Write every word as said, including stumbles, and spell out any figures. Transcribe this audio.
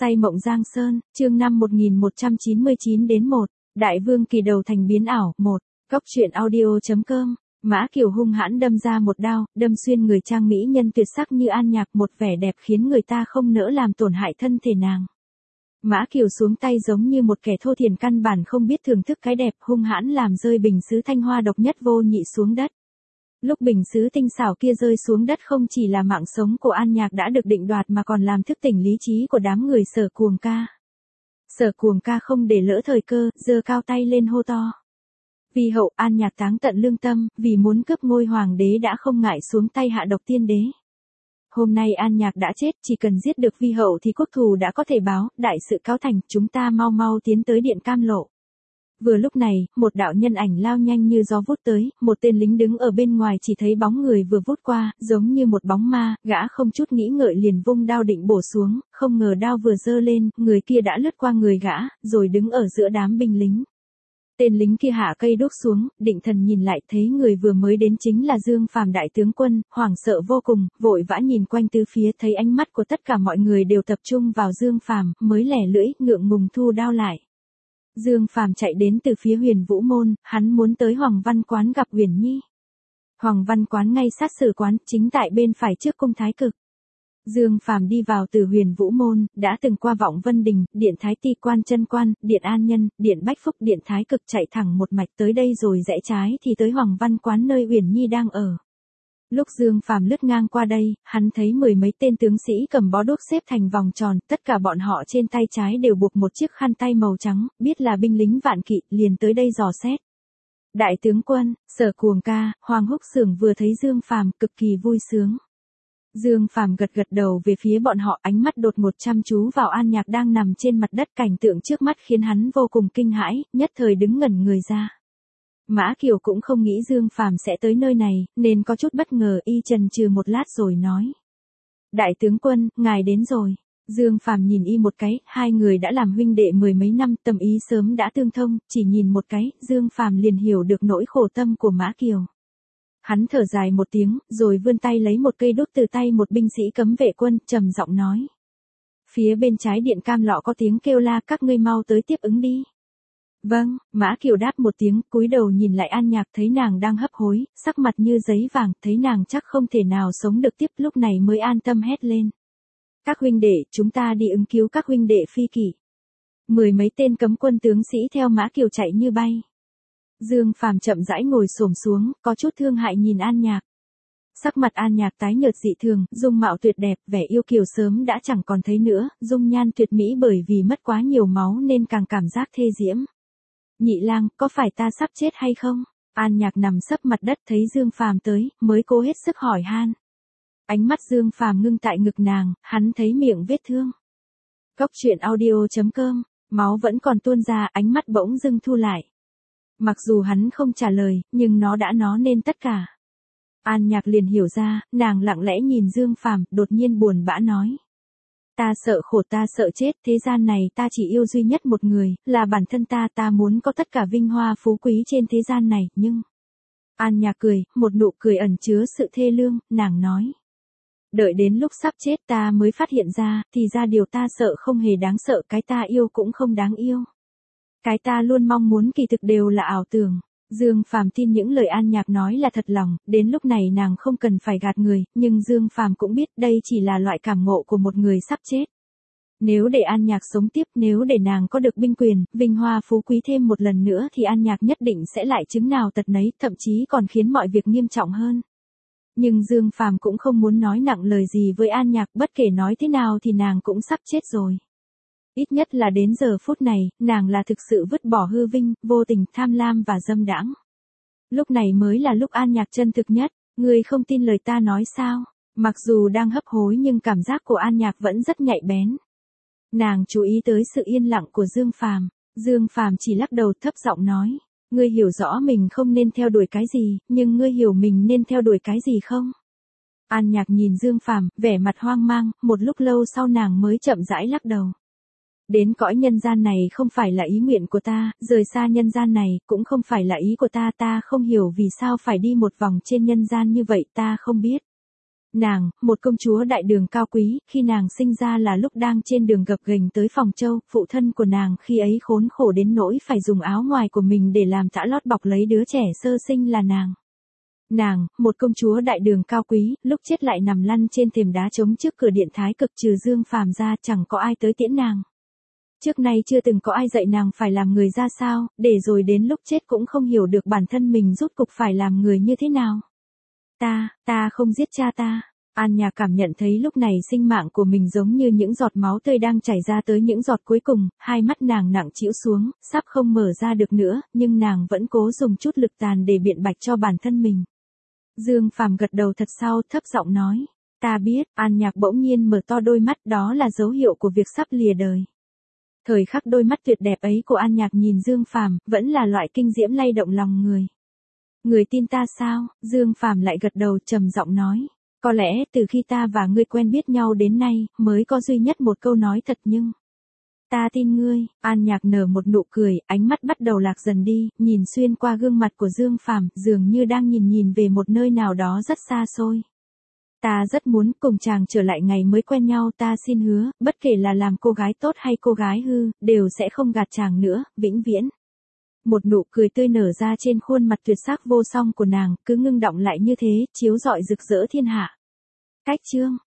Say mộng Giang Sơn, chương năm một nghìn một trăm chín mươi chín đến một, Đại Vương Kỳ đầu thành biến ảo, một, Cốc truyện audio.com, Mã Kiều hung hãn đâm ra một đao, đâm xuyên người trang mỹ nhân tuyệt sắc như An Nhạc, một vẻ đẹp khiến người ta không nỡ làm tổn hại thân thể nàng. Mã Kiều xuống tay giống như một kẻ thô thiển căn bản không biết thưởng thức cái đẹp, hung hãn làm rơi bình sứ thanh hoa độc nhất vô nhị xuống đất. Lúc bình sứ tinh xảo kia rơi xuống đất không chỉ là mạng sống của An Nhạc đã được định đoạt mà còn làm thức tỉnh lý trí của đám người Sở Cuồng Ca. Sở Cuồng Ca không để lỡ thời cơ, giơ cao tay lên hô to. Vì hậu An Nhạc táng tận lương tâm, vì muốn cướp ngôi hoàng đế đã không ngại xuống tay hạ độc tiên đế. Hôm nay An Nhạc đã chết, chỉ cần giết được vi hậu thì quốc thù đã có thể báo, đại sự cáo thành, chúng ta mau mau tiến tới điện Cam Lộ. Vừa lúc này, một đạo nhân ảnh lao nhanh như gió vút tới, một tên lính đứng ở bên ngoài chỉ thấy bóng người vừa vút qua, giống như một bóng ma, gã không chút nghĩ ngợi liền vung đao định bổ xuống, không ngờ đao vừa giơ lên, người kia đã lướt qua người gã, rồi đứng ở giữa đám binh lính. Tên lính kia hạ cây đuốc xuống, định thần nhìn lại thấy người vừa mới đến chính là Dương Phàm đại tướng quân, hoảng sợ vô cùng, vội vã nhìn quanh tứ phía thấy ánh mắt của tất cả mọi người đều tập trung vào Dương Phàm, mới lẻ lưỡi, ngượng ngùng thu đao lại. Dương Phàm chạy đến từ phía Huyền Vũ Môn, hắn muốn tới Hoàng Văn Quán gặp Huyền Nhi. Hoàng Văn Quán ngay sát Sử Quán, chính tại bên phải trước cung Thái Cực. Dương Phàm đi vào từ Huyền Vũ Môn, đã từng qua Vọng Vân Đình, Điện Thái Ti Quan Chân Quan, Điện An Nhân, Điện Bách Phúc, Điện Thái Cực, chạy thẳng một mạch tới đây rồi rẽ trái thì tới Hoàng Văn Quán nơi Huyền Nhi đang ở. Lúc Dương Phàm lướt ngang qua đây, hắn thấy mười mấy tên tướng sĩ cầm bó đuốc xếp thành vòng tròn, tất cả bọn họ trên tay trái đều buộc một chiếc khăn tay màu trắng, biết là binh lính Vạn Kỵ, liền tới đây dò xét. Đại tướng quân, Sở Cuồng Ca, Hoàng Húc Xưởng vừa thấy Dương Phàm cực kỳ vui sướng. Dương Phàm gật gật đầu về phía bọn họ, ánh mắt đột ngột chăm chú vào An Nhạc đang nằm trên mặt đất, cảnh tượng trước mắt khiến hắn vô cùng kinh hãi, nhất thời đứng ngẩn người ra. Mã Kiều cũng không nghĩ Dương Phàm sẽ tới nơi này, nên có chút bất ngờ, y chần chừ một lát rồi nói. Đại tướng quân, ngài đến rồi. Dương Phàm nhìn y một cái, hai người đã làm huynh đệ mười mấy năm, tâm ý sớm đã tương thông, chỉ nhìn một cái, Dương Phàm liền hiểu được nỗi khổ tâm của Mã Kiều. Hắn thở dài một tiếng, rồi vươn tay lấy một cây đuốc từ tay một binh sĩ cấm vệ quân, trầm giọng nói. Phía bên trái điện Cam Lọ có tiếng kêu la, các ngươi mau tới tiếp ứng đi. Vâng, Mã Kiều đáp một tiếng, cúi đầu nhìn lại An Nhạc thấy nàng đang hấp hối, sắc mặt như giấy vàng, thấy nàng chắc không thể nào sống được tiếp, lúc này mới an tâm hét lên. Các huynh đệ, chúng ta đi ứng cứu các huynh đệ phi kỷ. Mười mấy tên cấm quân tướng sĩ theo Mã Kiều chạy như bay. Dương Phàm chậm rãi ngồi xổm xuống, có chút thương hại nhìn An Nhạc. Sắc mặt An Nhạc tái nhợt dị thường, dung mạo tuyệt đẹp, vẻ yêu kiều sớm đã chẳng còn thấy nữa, dung nhan tuyệt mỹ bởi vì mất quá nhiều máu nên càng cảm giác thê diễm. Nhị lang, có phải ta sắp chết hay không? An Nhạc nằm sấp mặt đất thấy Dương Phàm tới, mới cố hết sức hỏi han. Ánh mắt Dương Phàm ngưng tại ngực nàng, hắn thấy miệng vết thương. Cốc truyện audio.com, máu vẫn còn tuôn ra, ánh mắt bỗng dưng thu lại. Mặc dù hắn không trả lời, nhưng nó đã nói nên tất cả. An Nhạc liền hiểu ra, nàng lặng lẽ nhìn Dương Phàm, đột nhiên buồn bã nói. Ta sợ khổ, ta sợ chết, thế gian này ta chỉ yêu duy nhất một người, là bản thân ta, ta muốn có tất cả vinh hoa phú quý trên thế gian này, nhưng... An Nhạc cười, một nụ cười ẩn chứa sự thê lương, nàng nói. Đợi đến lúc sắp chết ta mới phát hiện ra, thì ra điều ta sợ không hề đáng sợ, cái ta yêu cũng không đáng yêu. Cái ta luôn mong muốn kỳ thực đều là ảo tưởng. Dương Phàm tin những lời An Nhạc nói là thật lòng, đến lúc này nàng không cần phải gạt người, nhưng Dương Phàm cũng biết đây chỉ là loại cảm ngộ của một người sắp chết. Nếu để An Nhạc sống tiếp, nếu để nàng có được binh quyền, vinh hoa phú quý thêm một lần nữa thì An Nhạc nhất định sẽ lại chứng nào tật nấy, thậm chí còn khiến mọi việc nghiêm trọng hơn. Nhưng Dương Phàm cũng không muốn nói nặng lời gì với An Nhạc, bất kể nói thế nào thì nàng cũng sắp chết rồi. Ít nhất là đến giờ phút này, nàng là thực sự vứt bỏ hư vinh, vô tình, tham lam và dâm đãng. Lúc này mới là lúc An Nhạc chân thực nhất, ngươi không tin lời ta nói sao? Mặc dù đang hấp hối nhưng cảm giác của An Nhạc vẫn rất nhạy bén. Nàng chú ý tới sự yên lặng của Dương Phàm, Dương Phàm chỉ lắc đầu thấp giọng nói, ngươi hiểu rõ mình không nên theo đuổi cái gì, nhưng ngươi hiểu mình nên theo đuổi cái gì không? An Nhạc nhìn Dương Phàm, vẻ mặt hoang mang, một lúc lâu sau nàng mới chậm rãi lắc đầu. Đến cõi nhân gian này không phải là ý nguyện của ta, rời xa nhân gian này cũng không phải là ý của ta, ta không hiểu vì sao phải đi một vòng trên nhân gian như vậy, ta không biết. Nàng, một công chúa đại đường cao quý, khi nàng sinh ra là lúc đang trên đường gập ghềnh tới Phòng Châu, phụ thân của nàng khi ấy khốn khổ đến nỗi phải dùng áo ngoài của mình để làm tã lót bọc lấy đứa trẻ sơ sinh là nàng. Nàng, một công chúa đại đường cao quý, lúc chết lại nằm lăn trên thềm đá trống trước cửa điện thái cực, trừ Dương Phàm ra chẳng có ai tới tiễn nàng. Trước nay chưa từng có ai dạy nàng phải làm người ra sao, để rồi đến lúc chết cũng không hiểu được bản thân mình rốt cục phải làm người như thế nào. Ta, ta không giết cha ta. An Nhạc cảm nhận thấy lúc này sinh mạng của mình giống như những giọt máu tươi đang chảy ra tới những giọt cuối cùng, hai mắt nàng nặng trĩu xuống, sắp không mở ra được nữa, nhưng nàng vẫn cố dùng chút lực tàn để biện bạch cho bản thân mình. Dương Phàm gật đầu thật sâu, thấp giọng nói, ta biết. An Nhạc bỗng nhiên mở to đôi mắt, đó là dấu hiệu của việc sắp lìa đời. Thời khắc đôi mắt tuyệt đẹp ấy của An Nhạc nhìn Dương Phàm, vẫn là loại kinh diễm lay động lòng người. Người tin ta sao? Dương Phàm lại gật đầu trầm giọng nói, có lẽ từ khi ta và ngươi quen biết nhau đến nay, mới có duy nhất một câu nói thật nhưng... Ta tin ngươi. An Nhạc nở một nụ cười, ánh mắt bắt đầu lạc dần đi, nhìn xuyên qua gương mặt của Dương Phàm, dường như đang nhìn nhìn về một nơi nào đó rất xa xôi. Ta rất muốn cùng chàng trở lại ngày mới quen nhau, ta xin hứa, bất kể là làm cô gái tốt hay cô gái hư, đều sẽ không gạt chàng nữa, vĩnh viễn. Một nụ cười tươi nở ra trên khuôn mặt tuyệt sắc vô song của nàng, cứ ngưng đọng lại như thế, chiếu rọi rực rỡ thiên hạ. Cách chương